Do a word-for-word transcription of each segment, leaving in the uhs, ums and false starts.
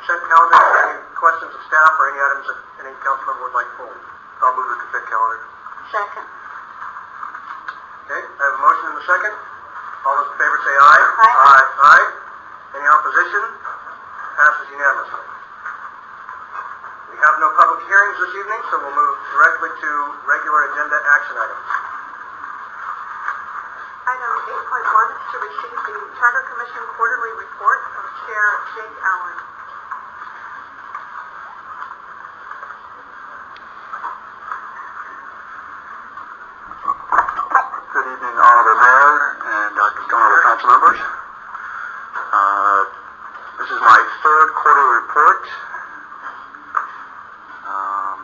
consent calendar. Any questions of staff or any items that any council member would like pulled? I'll move the consent calendar. Second. Okay, I have a motion and a second. All those in favor say aye. Aye. Aye. Aye. Any opposition? Passes unanimously. We have no public hearings this evening, so we'll move directly to regular agenda action items. Item eight point one is to receive the Charter Commission quarterly report from Chair Jake Allen. Good evening, Honorable Mayor and Honorable Council members. Uh, this is my third quarterly report. Um,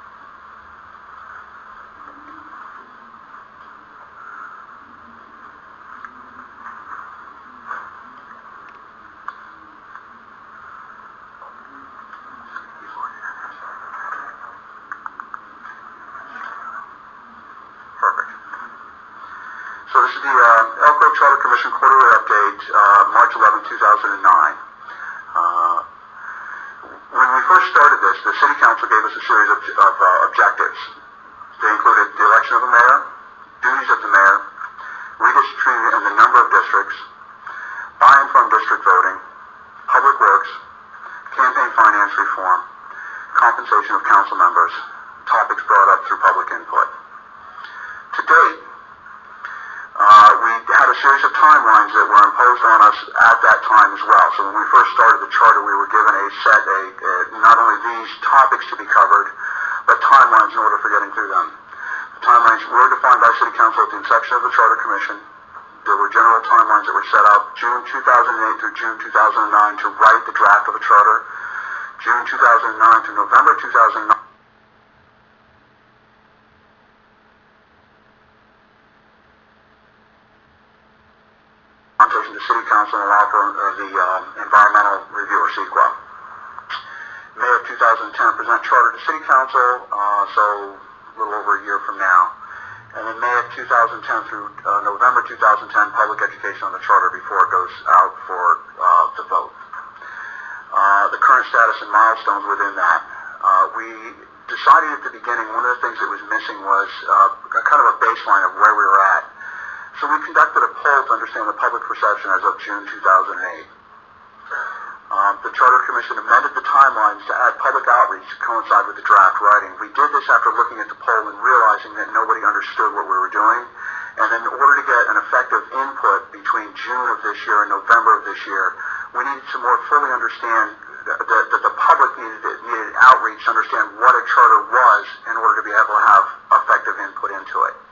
Perfect. So this is the uh, Elk Grove Charter Commission quarterly update, uh, March eleventh, two thousand nine. Uh, when we first started this, the City Council gave us a series of, of uh, objectives. They included the election of a mayor, duties of the mayor, redistricting in the number of districts, buy-in from district voting, public works, campaign finance reform, compensation of council members, topics brought up through public input. To date, uh, we had a series of timelines that were imposed on us at that time as well. So when we first started the charter, we were given a set, a, a, not only these topics to be covered, but timelines in order for getting through them. The timelines were defined by City Council at the inception of the Charter Commission. There were general timelines that were set out June two thousand eight through June two thousand nine to write the draft of a charter, June two thousand nine through November two thousand nine. To the City Council and allow for uh, the um, environmental review or C E Q A. May of two thousand ten, present charter to City Council, uh, so a little over a year from now. And then May of two thousand ten through uh, November two thousand ten, public education on the charter before it goes out for uh, the vote. Uh, the current status and milestones within that. Uh, we decided at the beginning one of the things that was missing was uh, a kind of a baseline of where we were at. So we conducted a poll to understand the public perception as of June two thousand eight. Um, the Charter Commission amended the timelines to add public outreach to coincide with the draft writing. We did this after looking at the poll and realizing that nobody understood what we were doing. And then in order to get an effective input between June of this year and November of this year, we needed to more fully understand that, that the public needed, needed outreach to understand what a charter was in order to be able to have effective input into it.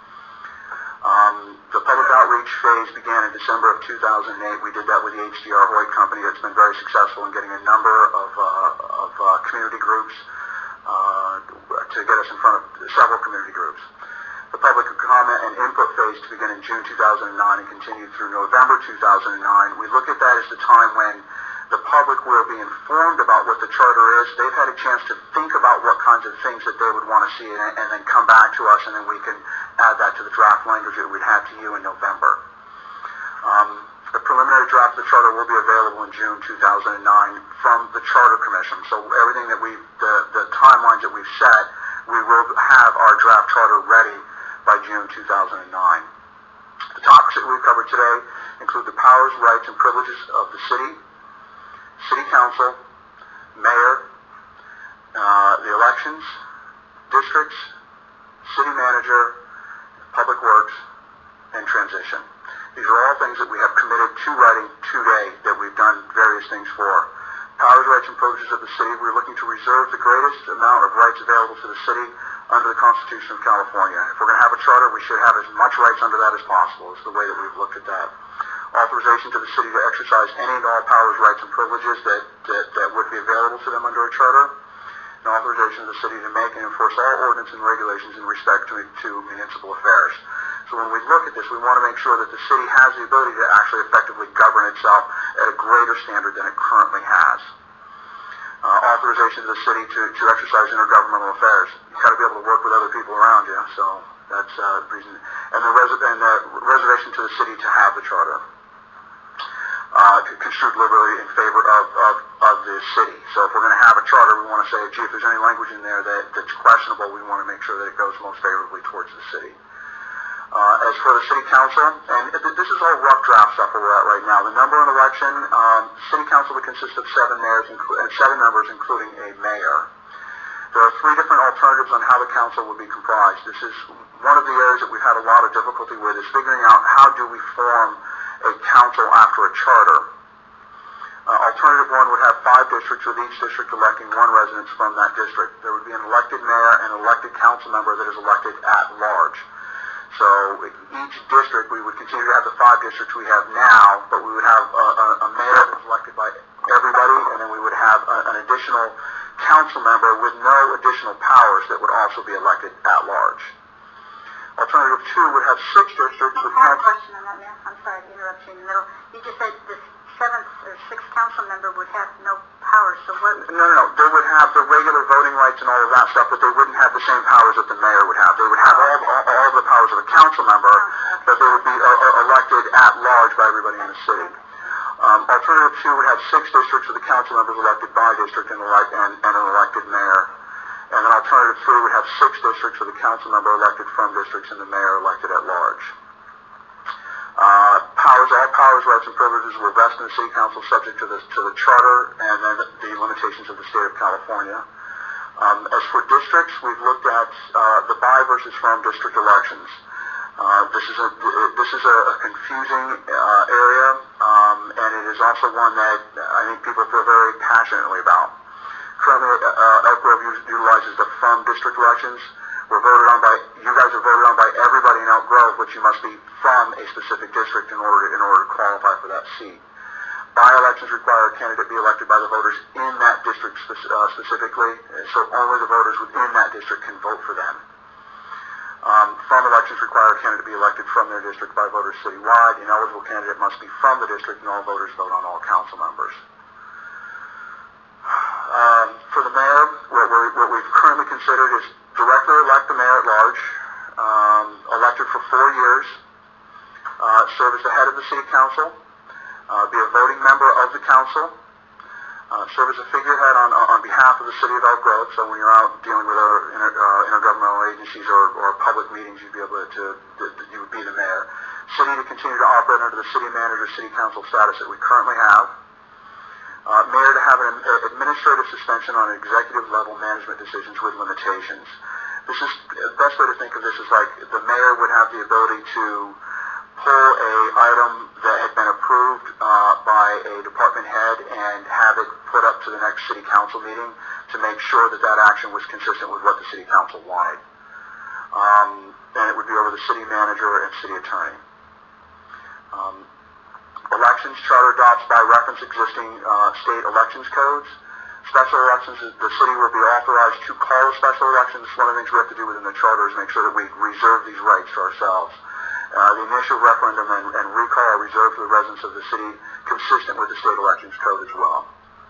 Um, the public outreach phase began in December of two thousand eight. We did that with the H D R Hoyt Company. That's been very successful in getting a number of, uh, of uh, community groups uh, to get us in front of several community groups. The public comment and input phase to begin in June two thousand nine and continue through November two thousand nine. We look at that as the time when the public will be informed about what the charter is. They've had a chance to think about what kinds of things that they would want to see and, and then come back to us, and then we can add that to the draft language that we'd have to you in November. Um, the preliminary draft of the charter will be available in June two thousand nine from the Charter Commission. So everything that we've, the, the timelines that we've set, we will have our draft charter ready by June two thousand nine. The topics that we've covered today include the powers, rights, and privileges of the city, City Council, Mayor, uh, the elections, districts, City Manager, Public Works, and transition. These are all things that we have committed to writing today that we've done various things for. Powers, rights, and privileges of the city. We're looking to reserve the greatest amount of rights available to the city under the Constitution of California. If we're going to have a charter, we should have as much rights under that as possible. Is the way that we've looked at that. Authorization to the city to exercise any and all powers, rights, and privileges that, that, that would be available to them under a charter. And authorization of the city to make and enforce all ordinances and regulations in respect to, to municipal affairs. So when we look at this, we want to make sure that the city has the ability to actually effectively govern itself at a greater standard than it currently has. Uh, authorization of the city to, to exercise intergovernmental affairs. You've got to be able to work with other people around you, so that's uh, the reason. And the, res- and the reservation to the city to have the charter. Uh, uh, construed liberally in favor of, of, of the city. So if we're going to have a charter, we want to say, gee, if there's any language in there that, that's questionable, we want to make sure that it goes most favorably towards the city. Uh, as for the city council, and this is all rough draft stuff where we're at right now. The number in election, um, city council would consist of seven mayors, inclu- uh, seven members, including a mayor. There are three different alternatives on how the council would be comprised. This is one of the areas that we've had a lot of difficulty with, is figuring out how do we form a council after a charter. Uh, alternative one would have five districts, with each district electing one resident from that district. There would be an elected mayor and an elected council member that is elected at large. So each district, we would continue to have the five districts we have now, but we would have a, a, a mayor that's elected by everybody, and then we would have a, an additional council member with no additional powers that would also be elected at large. Alternative two would have six districts with I have a council... question on that, ma'am. I'm sorry to interrupt you in the middle. You just said the seventh or sixth council member would have no power, so what... No, no, no. They would have the regular voting rights and all of that stuff, but they wouldn't have the same powers that the mayor would have. They would have all, all, all of the powers of a council member, but they would be uh, uh, elected at large by everybody in the city. Um, alternative two would have six districts with the council members elected by district and, elect, and, and an elected mayor. And then alternative three would have six districts with a council member elected from districts and the mayor elected at large. Uh, powers, all powers, rights, and privileges will vest in the city council subject to the, to the charter and then the, the limitations of the state of California. Um, as for districts, we've looked at uh, the by versus from district elections. Uh, this is a this is a, a confusing uh, area, um, and it is also one that I think people feel very passionately about. Currently, uh, Elk Grove utilizes the from district elections. We're voted on by, you guys are voted on by everybody in Elk Grove, but you must be from a specific district in order, in order to qualify for that seat. By-elections require a candidate be elected by the voters in that district spe- uh, specifically, so only the voters within that district can vote for them. Um, from elections require a candidate be elected from their district by voters citywide. An eligible candidate must be from the district, and all voters vote on all council members. Um, for the mayor, what, we're, what we've currently considered is directly elect the mayor at large, um, elected for four years, uh, serve as the head of the city council, uh, be a voting member of the council, uh, serve as a figurehead on, on behalf of the city of Elk Grove. So when you're out dealing with other inter, uh, intergovernmental agencies or, or public meetings, you'd be able to, to, to, you would be the mayor. City to continue to operate under the city manager, city council status that we currently have. Uh, mayor to have an uh, administrative suspension on executive level management decisions with limitations. This is, the best way to think of this is like the mayor would have the ability to pull a item that had been approved uh, by a department head and have it put up to the next city council meeting to make sure that that action was consistent with what the city council wanted. Um, and it would be over the city manager and city attorney. Um, Elections, charter adopts by reference existing uh, state elections codes. Special elections, the city will be authorized to call a special election. This is one of the things we have to do within the charter is make sure that we reserve these rights to ourselves. Uh, the initial referendum and, and recall are reserved for the residents of the city, consistent with the state elections code as well.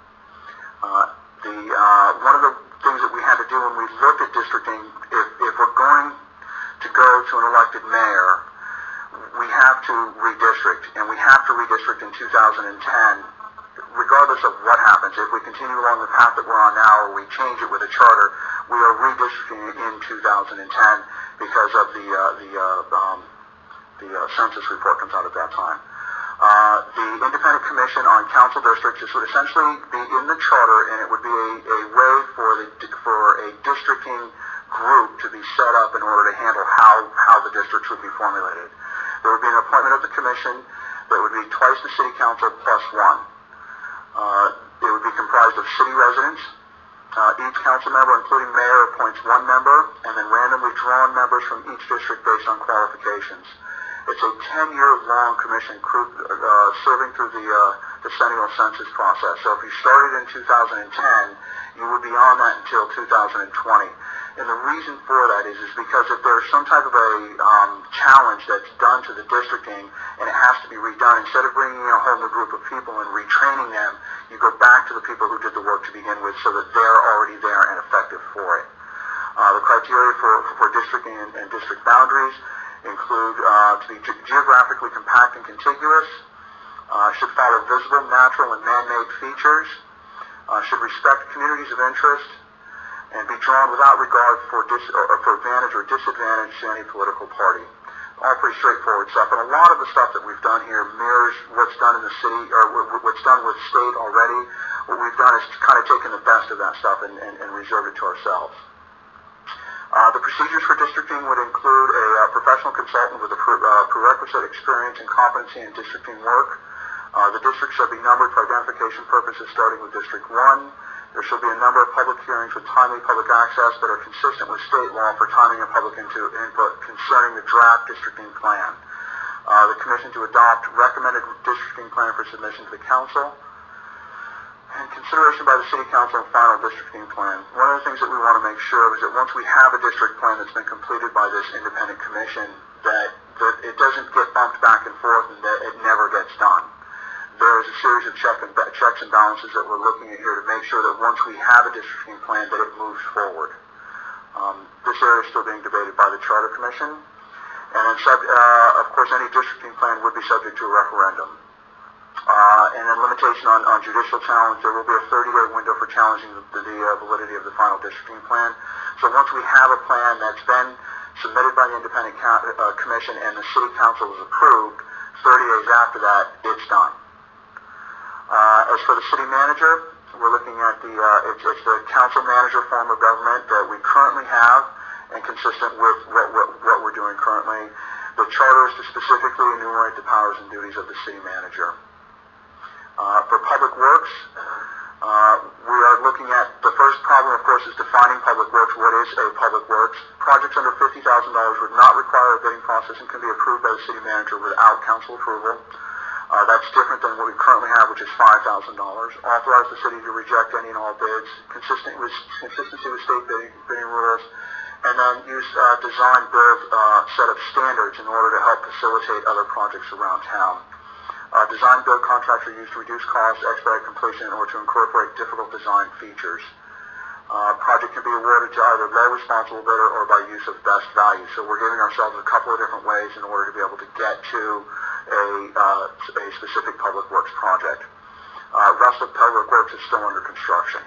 Uh, the uh, one of the things that we had to do when we looked at districting, if, if we're going to go to an elected mayor, we have to redistrict, and we have to redistrict in two thousand ten, regardless of what happens. If we continue along the path that we're on now, or we change it with a charter, we are redistricting in two thousand ten because of the uh, the uh, um, the uh, census report comes out at that time. Uh, the Independent Commission on Council Districts, this would essentially be in the charter, and it would be a, a way for the for a districting group to be set up in order to handle how how the districts would be formulated. There would be an appointment of the commission that would be twice the city council plus one. Uh, it would be comprised of city residents. Uh, each council member, including mayor, appoints one member, and then randomly drawn members from each district based on qualifications. It's a ten-year-long commission uh, serving through the uh, decennial census process. So if you started in two thousand ten, you would be on that until two thousand twenty. And the reason for that is, is because if there's some type of a um, challenge that's done to the districting and it has to be redone, instead of bringing in a whole new group of people and retraining them, you go back to the people who did the work to begin with so that they're already there and effective for it. Uh, the criteria for, for districting and, and district boundaries include uh, to be ge- geographically compact and contiguous, uh, should follow visible, natural, and man-made features, uh, should respect communities of interest, and be drawn without regard for, dis- or for advantage or disadvantage to any political party. All pretty straightforward stuff, and a lot of the stuff that we've done here mirrors what's done in the city, or what's done with state already. What we've done is kind of taken the best of that stuff and, and, and reserved it to ourselves. Uh, the procedures for districting would include a uh, professional consultant with a pre- uh, prerequisite experience and competency in districting work. Uh, the district shall be numbered for identification purposes starting with District one. There shall be a number of public hearings with timely public access that are consistent with state law for timing and public into input concerning the draft districting plan. Uh, the Commission to adopt recommended districting plan for submission to the Council, and consideration by the City Council and final districting plan. One of the things that we want to make sure of is that once we have a district plan that's been completed by this independent commission, that, that it doesn't get bumped back and forth and that it never gets done. There is a series of check and, checks and balances that we're looking at here to make sure that once we have a districting plan that it moves forward. Um, this area is still being debated by the Charter Commission, and then sub, uh, of course any districting plan would be subject to a referendum. Uh, and then limitation on, on judicial challenge. There will be a thirty-day window for challenging the, the uh, validity of the final districting plan. So once we have a plan that's been submitted by the independent co- uh, commission and the City Council is approved, thirty days after that, it's done. Uh, as for the city manager, we're looking at the, uh, it's, it's the council manager form of government that we currently have and consistent with what, what, what we're doing currently. The charter is to specifically enumerate the powers and duties of the city manager. Uh, for public works, uh, we are looking at, the first problem, of course, is defining public works. What is a public works? Projects under fifty thousand dollars would not require a bidding process and can be approved by the city manager without council approval. Uh, that's different than what we currently have, which is five thousand dollars. Authorize the city to reject any and all bids, consistent with consistency with state bidding, bidding rules, and then use uh, design build uh, set of standards in order to help facilitate other projects around town. Uh, design build contracts are used to reduce costs, expedite completion, or to incorporate difficult design features. Uh, project can be awarded to either low responsible bidder or by use of best value. So we're giving ourselves a couple of different ways in order to be able to get to a, uh, a specific public works project. Uh, rest of public works is still under construction.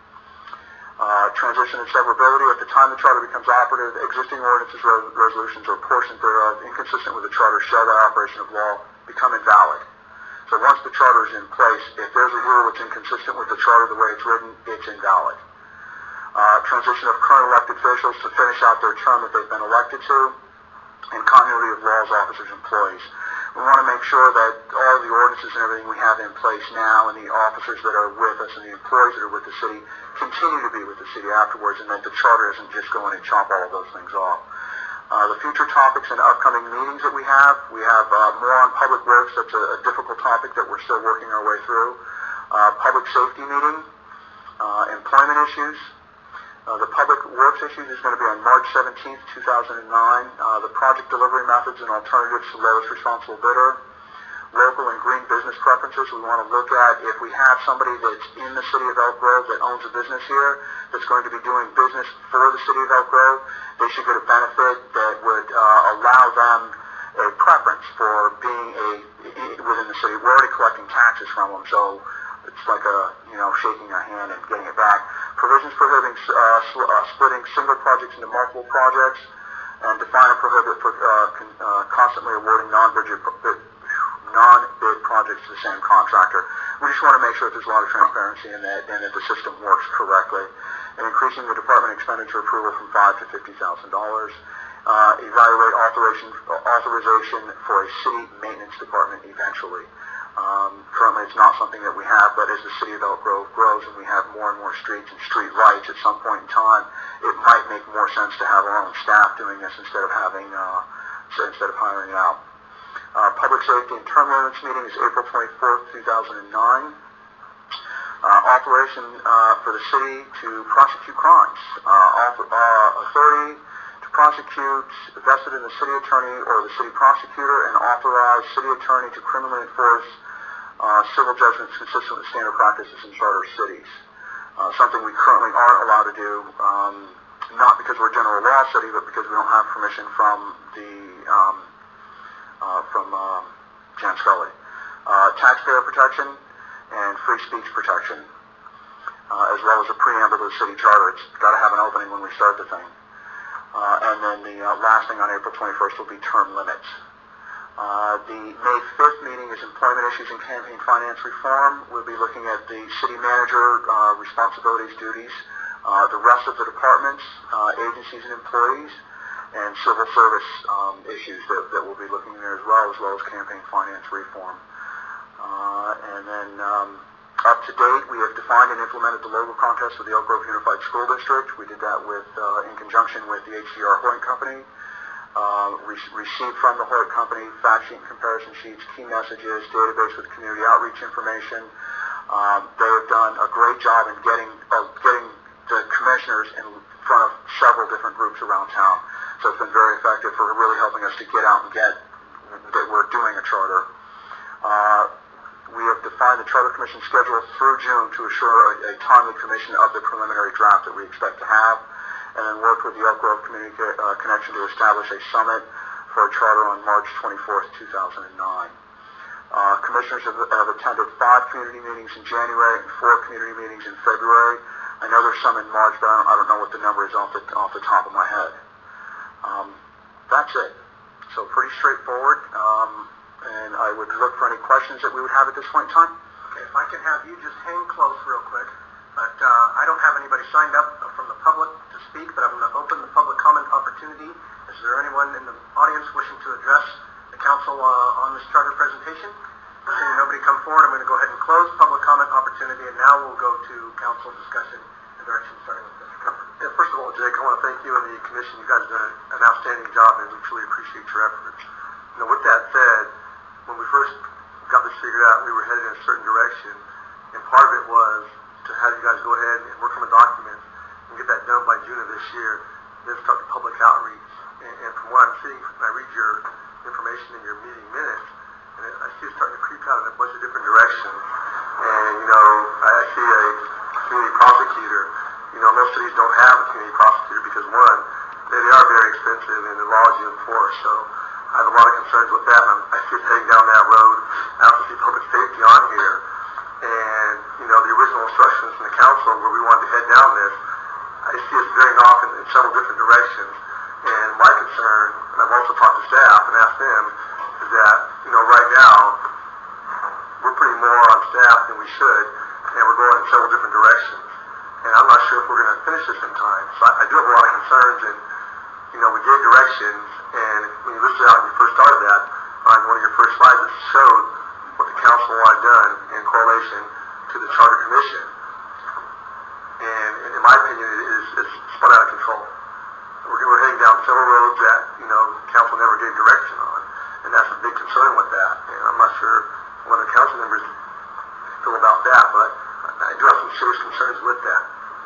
Uh, transition and severability. At the time the charter becomes operative, existing ordinances, res- resolutions, or portions thereof inconsistent with the charter shall, by operation of law, become invalid. So once the charter is in place, if there's a rule that's inconsistent with the charter the way it's written, it's invalid. Uh, transition of current elected officials to finish out their term that they've been elected to, and continuity of laws, officers, employees. We want to make sure that all of the ordinances and everything we have in place now and the officers that are with us and the employees that are with the city continue to be with the city afterwards, and that the charter isn't just going to chop all of those things off. Uh, the future topics and upcoming meetings that we have, we have uh, more on public works. That's a, a difficult topic that we're still working our way through. Uh, public safety meeting, uh, employment issues. Uh, the public works issues is going to be on March seventeenth, two thousand nine. Uh, the project delivery methods and alternatives to lowest responsible bidder. Local and green business preferences. We want to look at if we have somebody that's in the city of Elk Grove that owns a business here that's going to be doing business for the city of Elk Grove, they should get a benefit that would uh, allow them a preference for being a within the city. We're already collecting taxes from them, so it's like a, you know, shaking our hand and getting it back. Provisions prohibiting uh, sl- uh, splitting single projects into multiple projects, and define and prohibit for, uh, con- uh, constantly awarding non-bid, non-bid projects to the same contractor. We just want to make sure that there's a lot of transparency in that and that the system works correctly. And increasing the department expenditure approval from five to fifty thousand dollars. Uh, evaluate authorization authorization for a city maintenance department eventually. Um, currently, it's not something that we have, but as the city of Elk Grove grows and we have more and more streets and street lights, at some point in time, it might make more sense to have our own staff doing this instead of having uh, instead of hiring it out. Uh, public safety and term limits meeting is April twenty-fourth, two thousand nine. Uh, authorization uh, for the city to prosecute crimes. Uh, author, uh, authority to prosecute vested in the city attorney or the city prosecutor, and authorize city attorney to criminally enforce uh, civil judgments consistent with standard practices in charter cities. Uh, something we currently aren't allowed to do, um, not because we're a general law city, but because we don't have permission from the um, uh, from um, Jan Scully. uh, taxpayer protection, and free speech protection, uh, as well as a preamble to the city charter. It's got to have an opening when we start the thing. Uh, and then the uh, last thing on April twenty-first will be term limits. Uh, the May fifth meeting is employment issues and campaign finance reform. We'll be looking at the city manager uh, responsibilities, duties, uh, the rest of the departments, uh, agencies and employees, and civil service um, issues that, that we'll be looking at there as well, as well as campaign finance reform. Uh, and then um, up to date, we have defined and implemented the logo contest for the Elk Grove Unified School District. We did that with, uh, in conjunction with the H C R Hoyt Company. Uh, re- received from the Hoyt Company fact sheet and comparison sheets, key messages, database with community outreach information. Um, they have done a great job in getting uh, getting the commissioners in front of several different groups around town. So it's been very effective for really helping us to get out and get that we're doing a charter. Uh, we have defined the Charter Commission schedule through June to assure a, a timely commission of the preliminary draft that we expect to have, and then worked with the Elk Grove Community uh, Connection to establish a summit for a charter on March twenty-fourth, two thousand nine. Uh, commissioners have, have attended five community meetings in January and four community meetings in February. I know there's some in March, but I don't, I don't know what the number is off the, off the top of my head. Um, that's it. So pretty straightforward, um, and I would look for any questions that we would have at this point in time. Okay, if I can have you just hang close real quick. But uh, I don't have anybody signed up from the public to speak, but I'm going to open the public comment opportunity. Is there anyone in the audience wishing to address the council uh, on this charter presentation? Seeing nobody come forward, I'm going to go ahead and close public comment opportunity, and now we'll go to council discussion and direction, starting with Mister Cooper. Yeah, first of all, Jake, I want to thank you and the commission. You guys have done an outstanding job, and we truly appreciate your efforts. You know, with that said, when we first got this figured out, we were headed in a certain direction, and part of it was to have you guys go ahead and work on the documents and get that done by June of this year, then start the public outreach. And, and from what I'm seeing, when I read your information in your meeting minutes, and it, I see it starting to creep out in a bunch of different directions. And, you know, I, I see a community prosecutor. You know, most cities don't have a community prosecutor because, one, they, they are very expensive and the laws you enforce. So I have a lot of concerns with that, and I'm, I see us heading down that road. I also see public safety on here. And, you know, the original instructions from the council where we wanted to head down this, I see us veering off in, in several different directions. And my concern, and I've also talked to staff and asked them, is that, you know, right now, we're putting more on staff than we should, and we're going in several different directions. And I'm not sure if we're going to finish this in time. So I, I do have a lot of concerns, and, you know, we gave directions, and when you listed out when you first started that, on one of your first slides, it showed what the council wanted done in correlation to the Charter Commission. And, and in my opinion, it is it's spun out of control. We're, we're heading down several roads that, you know, council never gave direction on. And that's a big concern with that. And I'm not sure what the council members feel about that, but I do have some serious concerns with that.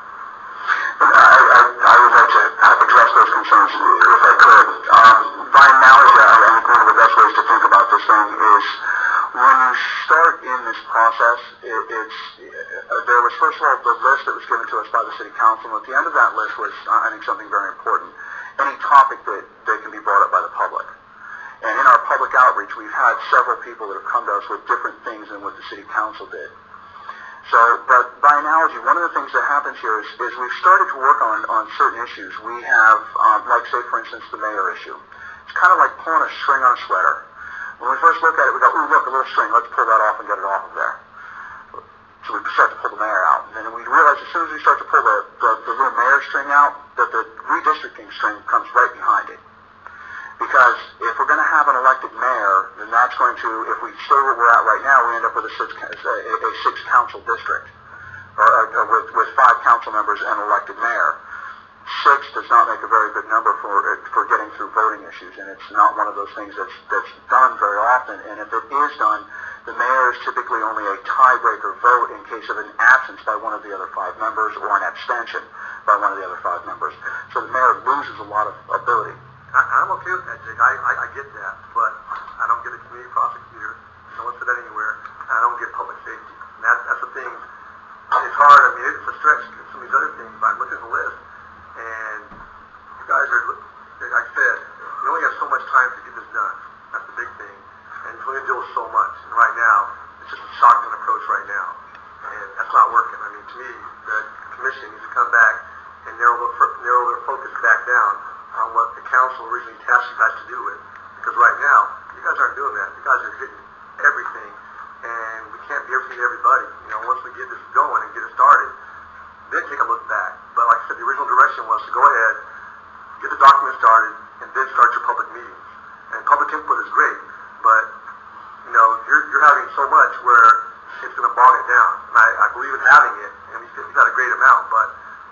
I, I, I would like to address those concerns if I could. Um, by analogy, I think one of the best ways to think about this thing is when you start in this process, it, it's uh, there was first of all the list that was given to us by the city council, and at the end of that list was, uh, I think, something very important. Any topic that, that can be brought up by the public. And in our public outreach, we've had several people that have come to us with different things than what the city council did. So, but by analogy, one of the things that happens here is, is we've started to work on, on certain issues. We have, um, like, say, for instance, the mayor issue. It's kind of like pulling a string on a sweater. When we first look at it, we go, ooh, look, a little string. Let's pull that off and get it off of there. So we start to pull the mayor out. And then we realize as soon as we start to pull the, the, the little mayor string out, that the redistricting string comes right behind it. Because if we're going to have an elected mayor, then that's going to, if we stay where we're at right now, we end up with a six, a, a six council district, or, or with, with five council members and an elected mayor. Six does not make a very good number for for getting through voting issues, and it's not one of those things that's that's done very often. And if it is done, the mayor is typically only a tiebreaker vote in case of an absence by one of the other five members or an abstention by one of the other five members. So the mayor loses a lot of ability. I, I'm okay with that, Jake. I, I, I get that, but I don't get a community prosecutor. No one said that anywhere. And I don't get public safety. And that, that's the thing. It's hard. I mean, it's a stretch to get some of these other things, but I'm looking at the list. And you guys are, like I said, you only have so much time to get this done. That's the big thing. And you're going to deal with so much. And right now, council originally tasked you guys to do with. Because right now, you guys aren't doing that. You guys are hitting everything, and we can't be everything to everybody. You know, once we get this going and get it started, then take a look back. But like I said, the original direction was to go ahead, get the document started, and then start your public meetings. And public input is great, but you know, you're, you're having so much where it's going to bog it down. And I, I believe in having it, and we, we got a great amount, but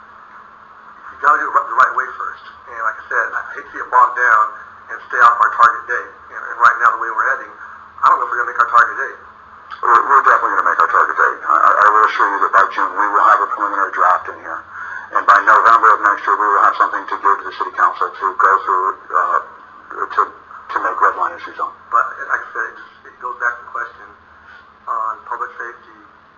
you got to do it the right way first. And like I said, I hate to see it bogged down and stay off our target date. And, and right now, the way we're heading, I don't know if we're going to make our target date. We're, we're definitely going to make our target date. I, I will assure you that by June we will have a preliminary draft in here. And by November of next year we will have something to give to the City Council to go through, uh, to, to make red line issues on. But like I said, it, just, it goes back to the question on public safety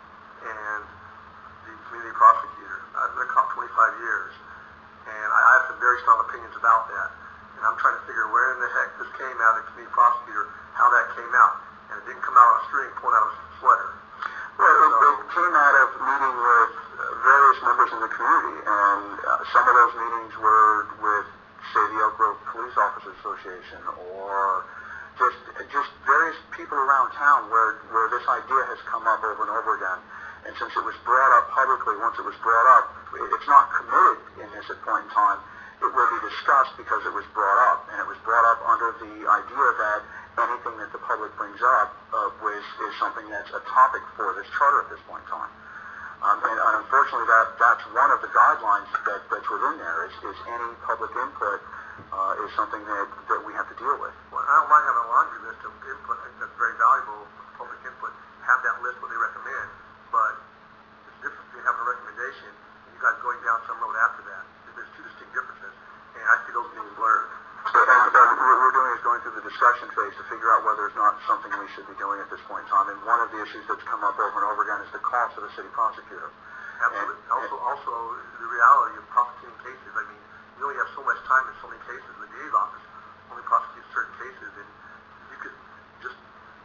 and the community prosecutor. I've been a cop twenty-five years, and I, I have some very strong opinions about that. And I'm trying to figure where in the heck this came out of the community prosecutor, how that came out. And it didn't come out on a string pulling out of a sweater. Well, it, it came out of meeting with various members in the community, and uh, some of those meetings were with, say, the Elk Grove Police Officers Association, or just just various people around town where where this idea has come up over and over again. And since it was brought up publicly, once it was brought up, it's not committed in this at point in time. It will be discussed because it was brought up, and it was brought up under the idea that anything that the public brings up uh, was, is something that's a topic for this charter at this point in time. Um, and, and unfortunately, that, that's one of the guidelines that, that's within there, is, is any public input uh, is something that, that we have to deal with. Well, I don't mind having a laundry list of input. I think that's very valuable, public input. Have that list what they recommend. But it's different between having a recommendation and you guys going down some road after that. There's two distinct differences, and I see those being blurred. And, and what we're doing is going through the discussion phase to figure out whether it's not something we should be doing at this point in time. And one of the issues that's come up over and over again is the cost of the city prosecutor. Absolutely. And, also, also the reality of prosecuting cases. I mean, you only have so much time in so many cases. The D A's office only prosecutes certain cases, and you could just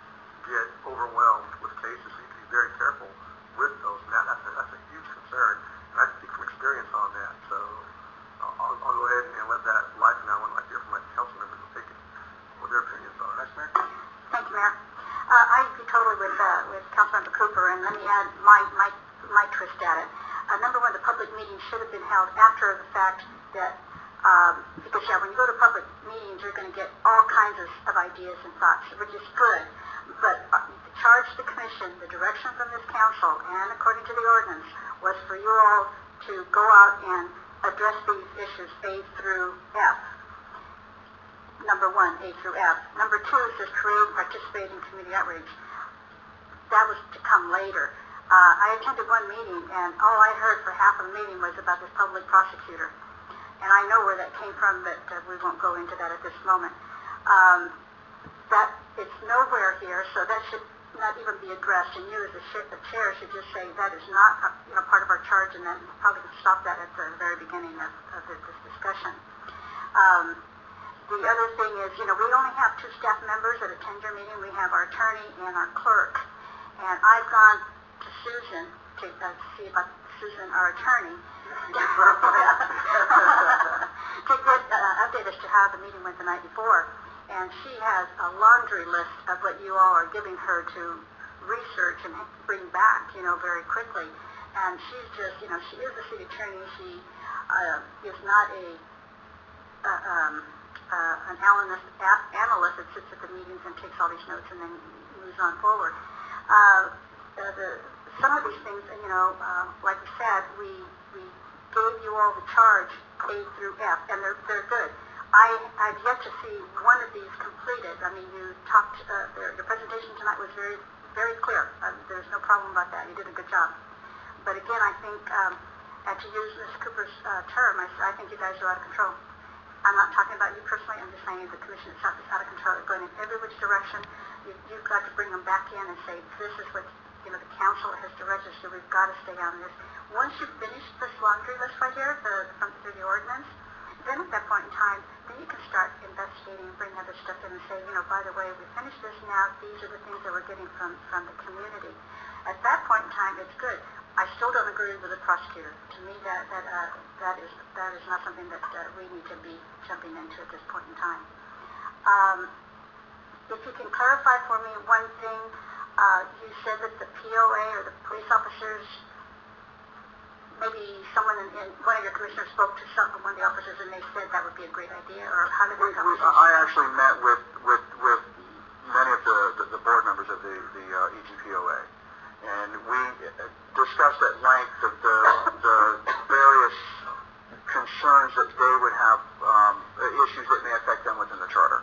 get overwhelmed with cases. So you can be very careful with those. And that, that's, a, that's a huge concern. And I speak from experience on that. So I'll, I'll, I'll go ahead and let that lie for now. I would like to hear from my council members and take it, what their opinions are. Vice Mayor? Thank you, Mayor. Uh, I agree totally with uh, with Councilmember Cooper, and let me add my my my twist at it. Uh, number one, the public meeting should have been held after the fact that, um, because yeah, when you go to public meetings, you're going to get all kinds of, of ideas and thoughts, which is good. But uh, the charge to the commission, the direction from this council, and according to the ordinance, was for you all to go out and address these issues A through F. Number one, A through F. Number two is to create and participate in community outreach. That was to come later. Uh, I attended one meeting, and all I heard for half of the meeting was about this public prosecutor. And I know where that came from, but uh, we won't go into that at this moment. Um, that it's nowhere here, so that should not even be addressed. And you, as the, sh- the chair, should just say that is not, uh, you know, part of our charge, and then probably could stop that at the very beginning of, of this discussion. Um, the other thing is, you know, we only have two staff members that attend your meeting. We have our attorney and our clerk. And I've gone to Susan to uh, see about Susan, our attorney, to get uh, update as to how the meeting went the night before. And she has a laundry list of what you all are giving her to research and bring back, you know, very quickly. And she's just, you know, she is a city attorney. She uh, is not a uh, um, uh, an analyst, analyst that sits at the meetings and takes all these notes and then moves on forward. Uh, uh, the, some of these things, you know, uh, like we said, we we gave you all the charge A through F, and they're they're good. I I've yet to see one of these completed. I mean, you talked. Uh, the, your presentation tonight was very very clear. Uh, there's no problem about that. You did a good job. But again, I think, um, and to use Miz Cooper's uh, term, I, I think you guys are out of control. I'm not talking about you personally. I'm just saying the commission itself is out of control. It's going in every which direction. You, you've got to bring them back in and say, this is what, you know, the council has directed us to. We've got to stay on this. Once you finish this laundry list right here, the, from through the ordinance, then at that point in time, then you can start investigating and bring other stuff in and say, you know, by the way, we finished this now. These are the things that we're getting from, from the community. At that point in time, it's good. I still don't agree with the prosecutor. To me, that that uh, that is that is not something that uh, we need to be jumping into at this point in time. Um, if you can clarify for me one thing, uh, you said that the P O A or the police officers, maybe someone in, in one of your commissioners spoke to some one of the officers and they said that would be a great idea, or how did We, that we, conversation? I actually met with with with many of the the, the board members of the the uh, E G P O A, and we discussed at length the the, the various concerns that they would have, um, issues that may affect them within the charter.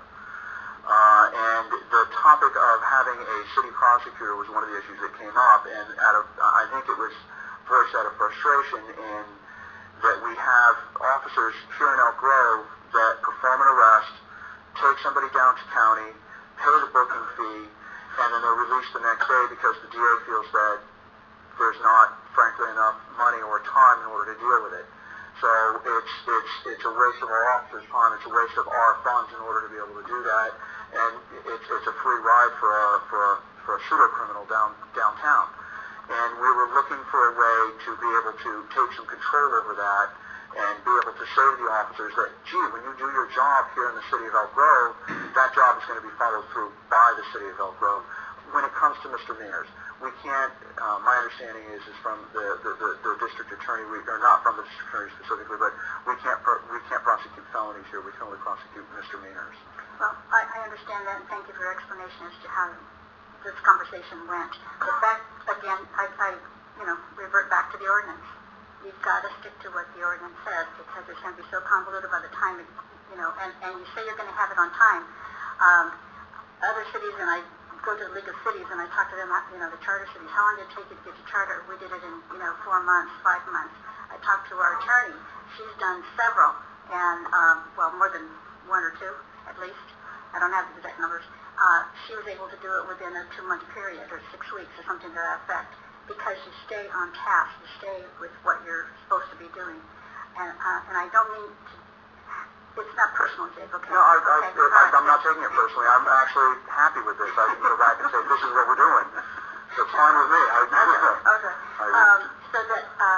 Uh, and the topic of having a city prosecutor was one of the issues that came up, and out of, I think it was voiced out of frustration in that we have officers here in Elk Grove that perform an arrest, take somebody down to county, pay the booking fee, and then they're released the next day because the D A feels that there's not, frankly, enough money or time in order to deal with it. So it's it's it's a waste of our officers' time. It's a waste of our funds in order to be able to do that, and it's it's a free ride for a for a for a pseudo criminal down downtown. And we were looking for a way to be able to take some control over that and be able to say to the officers that, gee, when you do your job here in the city of Elk Grove, that job is going to be followed through by the city of Elk Grove. When it comes to misdemeanors, we can't, uh, my understanding is, is from the, the, the, the district attorney, we, or not from the district attorney specifically, but we can't, pro- we can't prosecute felonies here. We can only prosecute misdemeanors. Well, I, I understand that, and thank you for your explanation as to how this conversation went. The fact, again, I, I, you know, revert back to the ordinance. You've got to stick to what the ordinance says, because it's going to be so convoluted by the time, it, you know, and, and you say you're going to have it on time. Um, other cities, and I go to the League of Cities, and I talk to them, you know, the charter cities. How long did it take you to get your charter? We did it in, you know, four months, five months. I talked to our attorney. She's done several, and, um, well, more than one or two, at least. I don't have the exact numbers. Uh, she was able to do it within a two-month period, or six weeks, or something to that effect, because you stay on task. You stay with what you're supposed to be doing. And, uh, and I don't mean to, it's not personal, Jake, okay? No, I, okay. I, I, I'm not taking it personally. I'm actually happy with this. I can go back and say, this is what we're doing. It's fine with me. I, okay, okay. I, Um, so that, um,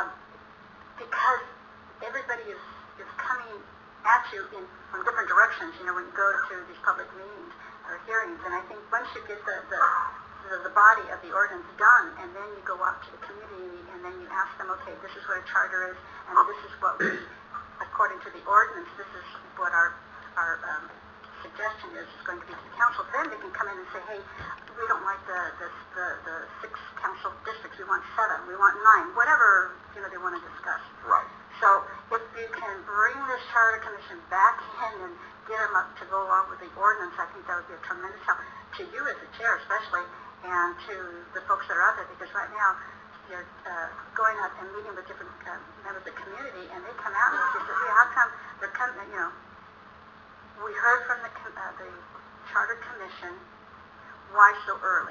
because everybody is, is coming at you in, from different directions, you know, when you go to these public meetings or hearings, and I think once you get the, the, the, the body of the ordinance done, and then you go out to the community, and then you ask them, okay, this is what a charter is, and this is what we, according to the ordinance, this is what our, our um, suggestion is, is going to be to the council. Then they can come in and say, hey, we don't like the, the, the, the six council districts, we want seven, we want nine, whatever, you know, they want to discuss. right. So if you can bring this charter commission back in and get them up to go along with the ordinance, I think that would be a tremendous help to you as the chair especially, and to the folks that are out there, because right now you're uh, going out and meeting with different uh, members of the community, and they come out and they say, hey, how come they're coming, you know, we heard from the, uh, the charter commission, why so early?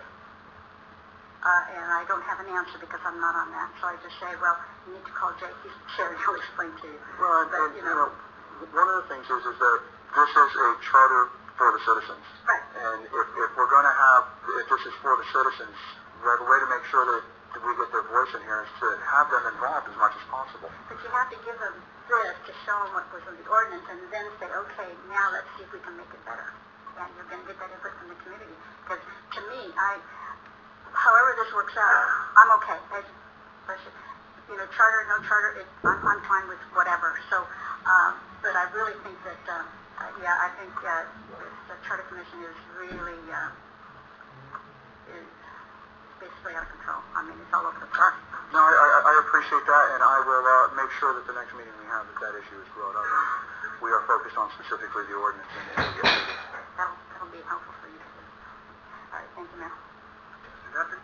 Uh, and I don't have an answer because I'm not on that. So I just say, well, you need to call Jake, he's the chair, and he'll explain to you. Well, and, but, and you you know, know, one of the things is, is that this is a charter for the citizens. Right. And if, if we're going to have, if this is for the citizens, we have a way to make sure that we get their voice in here is to have them involved as much as possible. But you have to give them this to show them what was in the ordinance, and then say, okay, now let's see if we can make it better. And you're going to get that input from the community. Because to me, I, however this works out, I'm okay. I, you know, charter, no charter, it, I'm, I'm fine with whatever. So, um, but I really think that, uh, uh, yeah, I think uh, the charter commission is really uh, is basically out of control. I mean, it's all over the place. No, I, I, I appreciate that, and I will uh, make sure that the next meeting we have that that issue is brought up. And we are focused on specifically the ordinance and, and get through this. That'll, that'll be helpful for you to do. All right, thank you, Mayor. Patrick?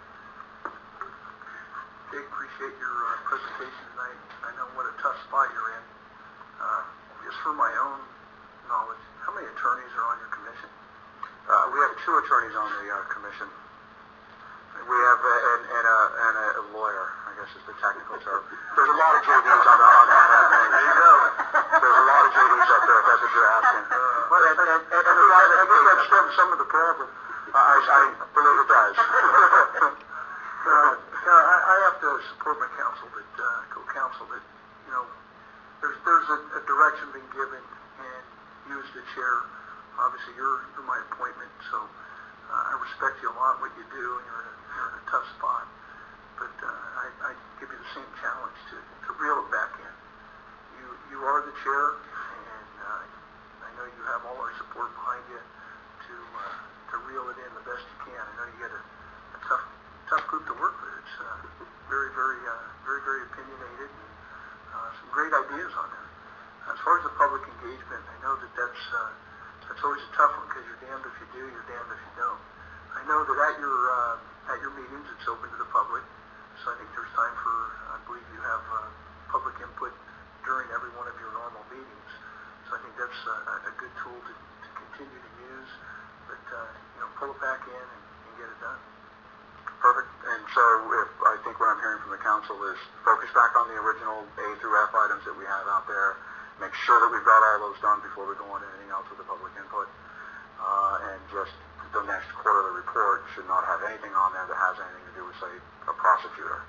Jake, appreciate your uh, presentation tonight. I know what a tough spot you're in. Uh, just for my own knowledge, how many attorneys are on your commission? Uh, we have two attorneys on the uh, commission. We have a, and, and, a, and a lawyer, I guess is the technical term. There's a lot of J Ds on, the, on that thing. There you go. There's a lot of J Ds up there, if that's what you're asking. Uh, well, and, and, and, and I, I think that stems some of the problem. I, I believe it does. uh, no, I, I have to support my council council that, uh, co-council that, you know, there's, there's a, a direction being given, and you as the chair, obviously you're, you're my appointment, so uh, I respect you a lot, what you do, and you're in a, you're in a tough spot. But uh, I, I give you the same challenge to, to reel it back in. You, you are the chair, and uh, I know you have all our support behind you to, uh, to reel it in the best you can. I know you got a, a tough, tough group to work with. It's uh, very, very, uh, very, very opinionated, and uh, some great ideas on there. As far as the public engagement, I know that that's, uh, that's always a tough one, because you're damned if you do, you're damned if you don't. I know that at your, uh, at your meetings, it's open to the public, so I think there's time for, I believe you have uh, public input during every one of your normal meetings. So I think that's uh, a good tool to, to continue to use, but, uh, you know, pull it back in and, and get it done. Perfect. And so if I think what I'm hearing from the council is focus back on the original A through F items that we have out there, make sure that we've got all those done before we go on to anything else with the public input, uh, and just the next quarterly report should not have anything on there that has anything to do with, say, a prosecutor.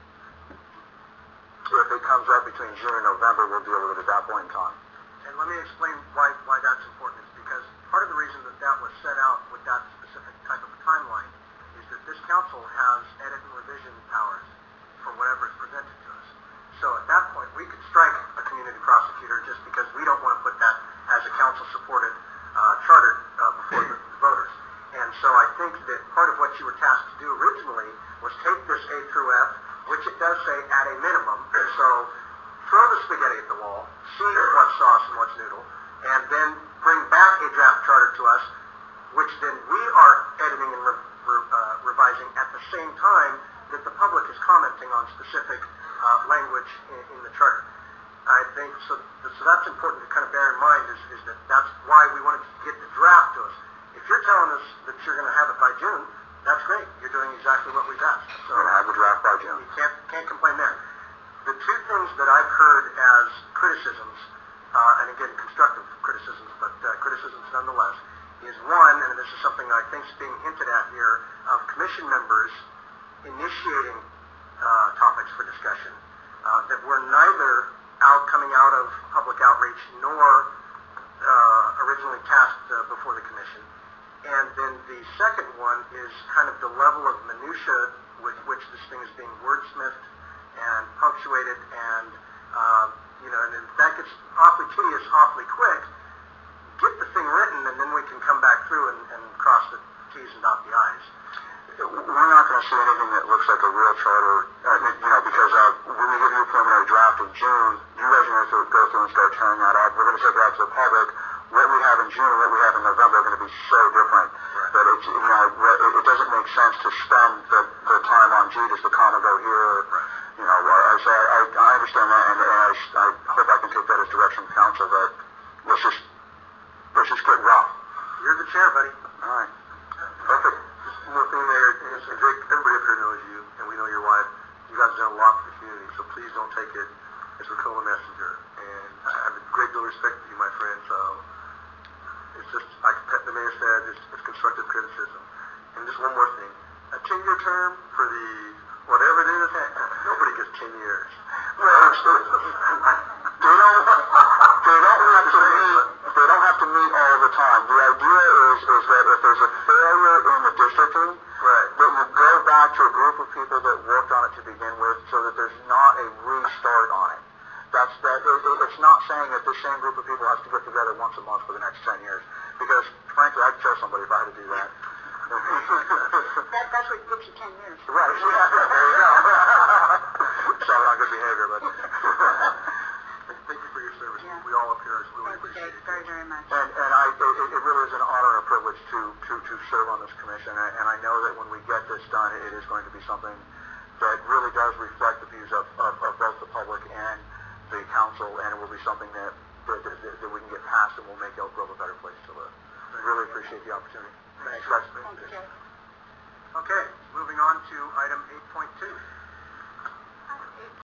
If it comes up between June and November, we'll deal with it at that point in time. And let me explain why, why that's important, is because part of the reason that that was set out with that specific type of a timeline is that this council has edit and revision powers for whatever is presented to us. So at that point, we could strike a community prosecutor just because we don't want to put that as a council-supported uh, charter uh, before the voters. And so I think that part of what you were tasked to do originally was take this A through F, which it does say at a minimum, and so throw the spaghetti at the wall, see what's sauce and what's noodle, and then bring back a draft charter to us, which then we are editing and re re uh, revising at the same time that the public is commenting on specific uh, language in, in the charter. I think, so, so that's important to kind of bear in mind, is, is that that's why we wanted to get the draft to us. If you're telling us that you're going to have it by June, that's great. You're doing exactly what we've asked. So we're going to have the draft by June. You can't, can't complain there. The two things that I've heard as criticisms, uh, and again, constructive criticisms, but uh, criticisms nonetheless, is one, and this is something I think is being hinted at here, of commission members initiating uh, topics for discussion uh, that were neither out coming out of public outreach nor uh, originally tasked uh, before the commission. And then the second one is kind of the level of minutia with which this thing is being wordsmithed and punctuated, and uh, you know, and if that gets awfully tedious awfully quick, get the thing written, and then we can come back through and, and cross the T's and dot the I's. We're not going to see anything that looks like a real charter, uh, you know, because uh, when we give you a preliminary draft in June, you guys are going to go through and start tearing that up. We're going to take it out to the public. What we have in June and what we have in November are going to be so different that it's, you know, it, it doesn't make sense to spend the, the time on, gee, does the comma go here? You know, uh, so I, I understand that, and, and I, I hope I can take that as direction from council, that let's just, let's just get rough. You're the chair, buddy. All right. Perfect. Just one more thing there, and Jake, everybody up here knows you, and we know your wife. You guys have done a lot for the community, so please don't take it as we're calling a messenger. And I have a great deal of respect for you, my friend, so it's just, like the mayor said, it's, it's constructive criticism. And just one more thing. A ten-year term for the, whatever it is, nobody gets ten years. Well, it's, it's, they don't, they don't have to meet, they don't have to meet all the time. The idea is, is that if there's a failure in the districting, right, that you go back to a group of people that worked on it to begin with, so that there's not a restart on it. That's that. It, it's not saying that this same group of people has to get together once a month for the next ten years, because frankly, I'd kill somebody if I had to do that. that that's what gives you ten years. Right. Yeah. There you go. Sorry on good behavior, but. Thank you for your service. Yeah. We all up here really Thank appreciate you, Jake, it. very, very much. And, and I, it, it really is an honor and a privilege to, to, to serve on this commission, and, and I know that when we get this done, it is going to be something that really does reflect the views of, of, of both the public and the council, and it will be something that, that, that, that we can get past and will make Elk Grove a better place to live. I really appreciate the opportunity. Thanks, guys. Thank you, Jake. Okay, moving on to item eight point two.